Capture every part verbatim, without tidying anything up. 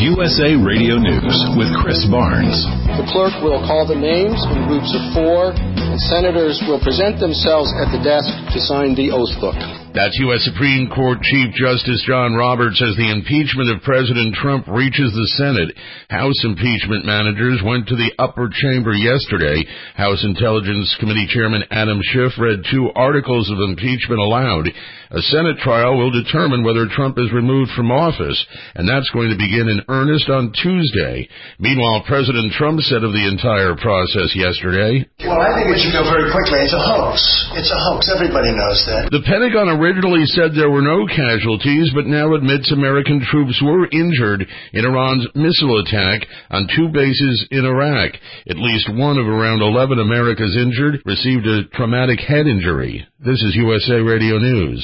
U S A Radio News with Chris Barnes. The clerk will call the names in groups of four, and senators will present themselves at the desk to sign the oath book. That's U S Supreme Court Chief Justice John Roberts as the impeachment of President Trump reaches the Senate. House impeachment managers went to the upper chamber yesterday. House Intelligence Committee Chairman Adam Schiff read two articles of impeachment aloud. A Senate trial will determine whether Trump is removed from office, and that's going to begin in earnest on Tuesday. Meanwhile, President Trump said of the entire process yesterday, "Well, I think it should go very quickly. It's a hoax. It's a hoax. Everybody knows that." The Pentagon originally said there were no casualties, but now admits American troops were injured in Iran's missile attack on two bases in Iraq. At least one of around eleven Americans injured received a traumatic head injury. This is U S A Radio News.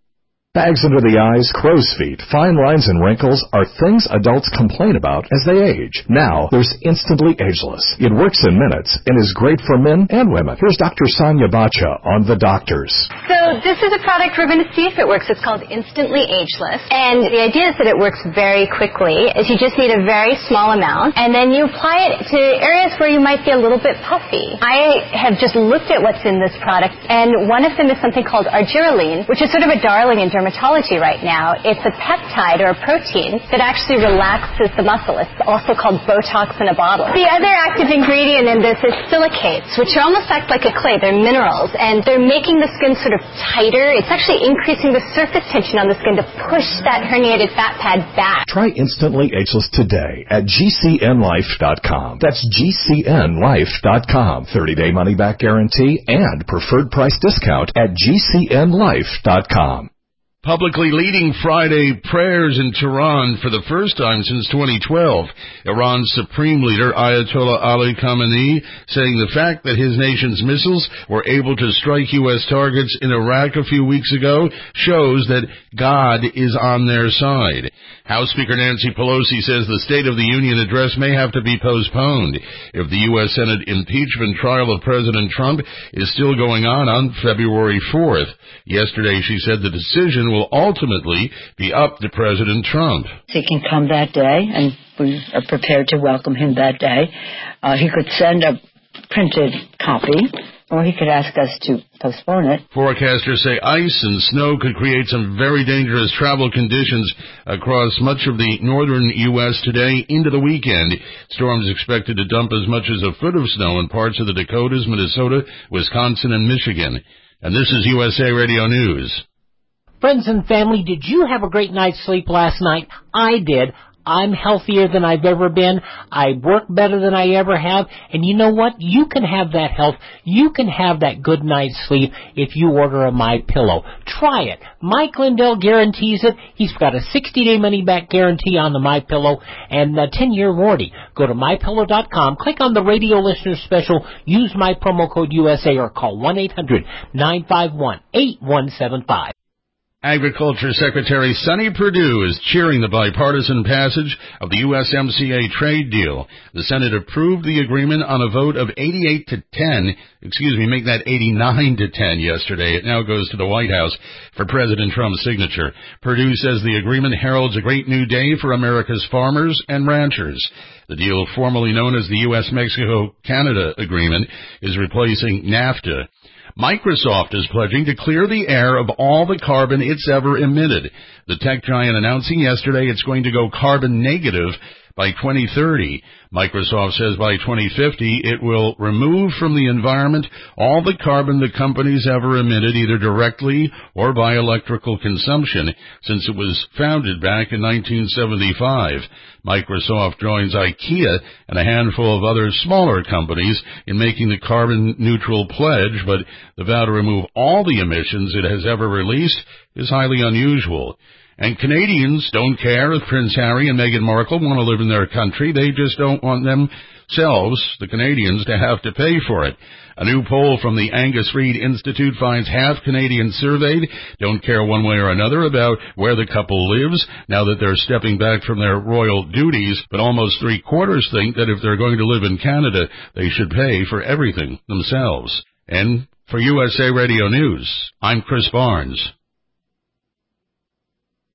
Bags under the eyes, crow's feet, fine lines, and wrinkles are things adults complain about as they age. Now, there's Instantly Ageless. It works in minutes and is great for men and women. Here's Doctor Sonia Bacha on The Doctors. So this is a product we're going to see if it works. It's called Instantly Ageless. And the idea is that it works very quickly. Is you just need a very small amount, and then you apply it to areas where you might be a little bit puffy. I have just looked at what's in this product, and one of them is something called argireline, which is sort of a darling in dermatology right now. It's a peptide or a protein that actually relaxes the muscle. It's also called Botox in a bottle. The other active ingredient in this is silicates, which are almost act like a clay. They're minerals, and they're making the skin sort of tighter. It's actually increasing the surface tension on the skin to push that herniated fat pad back. Try Instantly Ageless today at G C N life dot com. That's G C N life dot com. thirty-day money-back guarantee and preferred price discount at G C N life dot com. Publicly leading Friday prayers in Tehran for the first time since twenty twelve. Iran's supreme leader, Ayatollah Ali Khamenei, saying the fact that his nation's missiles were able to strike U S targets in Iraq a few weeks ago shows that God is on their side. House Speaker Nancy Pelosi says the State of the Union address may have to be postponed if the U S Senate impeachment trial of President Trump is still going on on February fourth. Yesterday, she said the decision will ultimately be up to President Trump. He can come that day, and we are prepared to welcome him that day. Uh, he could send a printed copy, or he could ask us to postpone it. Forecasters say ice and snow could create some very dangerous travel conditions across much of the northern U S today into the weekend. Storms expected to dump as much as a foot of snow in parts of the Dakotas, Minnesota, Wisconsin, and Michigan. And this is U S A Radio News. Friends and family, did you have a great night's sleep last night? I did. I'm healthier than I've ever been. I work better than I ever have. And you know what? You can have that health. You can have that good night's sleep if you order a MyPillow. Try it. Mike Lindell guarantees it. He's got a sixty-day money-back guarantee on the MyPillow and a ten-year warranty. Go to my pillow dot com, click on the radio listener special, use my promo code U S A, or call one eight hundred nine five one eight one seven five. Agriculture Secretary Sonny Perdue is cheering the bipartisan passage of the U S M C A trade deal. The Senate approved the agreement on a vote of eighty-eight to ten, excuse me, make that eighty-nine to ten yesterday. It now goes to the White House for President Trump's signature. Perdue says the agreement heralds a great new day for America's farmers and ranchers. The deal, formerly known as the U S Mexico Canada Agreement, is replacing NAFTA. Microsoft is pledging to clear the air of all the carbon it's ever emitted. The tech giant announcing yesterday it's going to go carbon negative by twenty thirty. Microsoft says by twenty fifty it will remove from the environment all the carbon the company's ever emitted, either directly or by electrical consumption, since it was founded back in nineteen seventy-five. Microsoft joins IKEA and a handful of other smaller companies in making the carbon-neutral pledge, but the vow to remove all the emissions it has ever released is highly unusual. And Canadians don't care if Prince Harry and Meghan Markle want to live in their country. They just don't want themselves, the Canadians, to have to pay for it. A new poll from the Angus Reid Institute finds half Canadians surveyed don't care one way or another about where the couple lives now that they're stepping back from their royal duties, but almost three-quarters think that if they're going to live in Canada, they should pay for everything themselves. And for U S A Radio News, I'm Chris Barnes.